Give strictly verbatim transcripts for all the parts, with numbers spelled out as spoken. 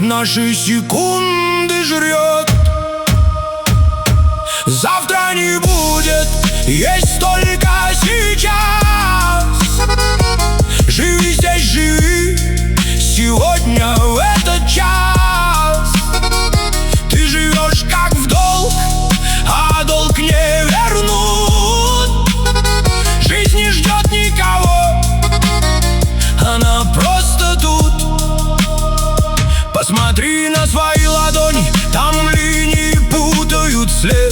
наши секунды жрет. Завтра не будет, есть только сейчас. Живи здесь, живи сегодня, в этот час. Ты живешь как в долг, а долг не вернут. Жизнь не ждет никого, она просто тут. Посмотри на свои ладони, там линии путают след.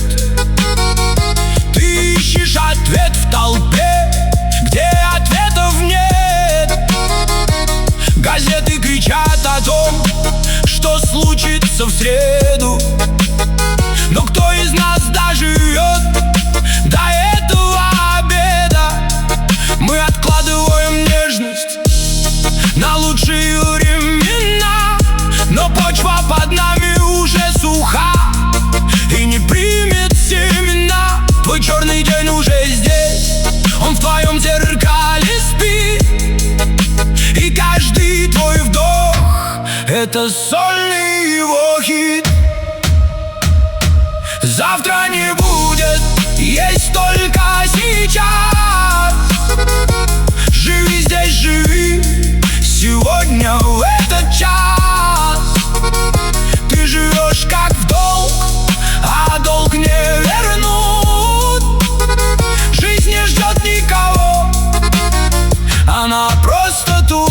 Ты ищешь ответ в толпе, где ответов нет. Газеты кричат о том, что случится в среду, но кто из нас доживет до этого обеда? Мы откладываем нежность на лучшие времена, но почва под нами уже суха и не примет семена. Твой черный день уже здесь, он в твоем зеркале спит, и каждый твой вдох — это сольный его хит. Завтра не будет, есть только сейчас. Живи здесь, живи сегодня, в этот час. Ты живешь как в долг, а долг не вернут. Жизнь не ждет никого, она просто тут.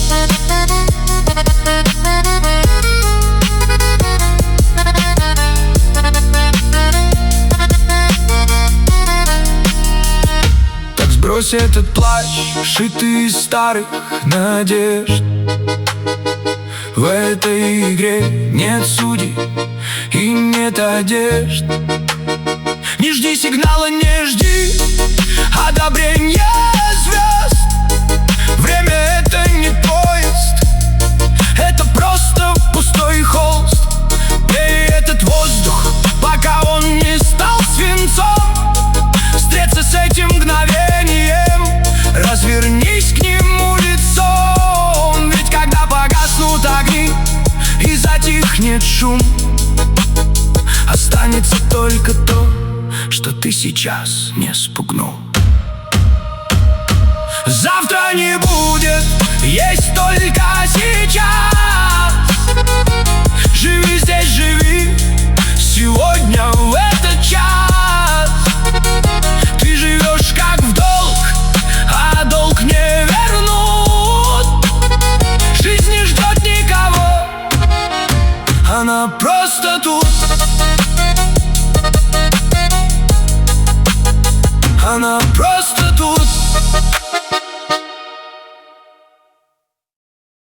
Так сбрось этот плащ, шитый из старых надежд. В этой игре нет судей и нет одежд. Не жди сигнала, не жди одобрения звезд. Время — это не поезд, это просто пустой холст. Пей этот воздух, пока он не стал свинцом. Встреться с этим мгновением, развернись к нему лицом. Ведь когда погаснут огни и затихнет шум, останется только то, что ты сейчас не спугнул. Завтра не будет, есть только сейчас. Живи здесь, живи сегодня, в этот час. Ты живешь как в долг, а долг не вернут. Жизнь не ждет никого, она просто тут. Она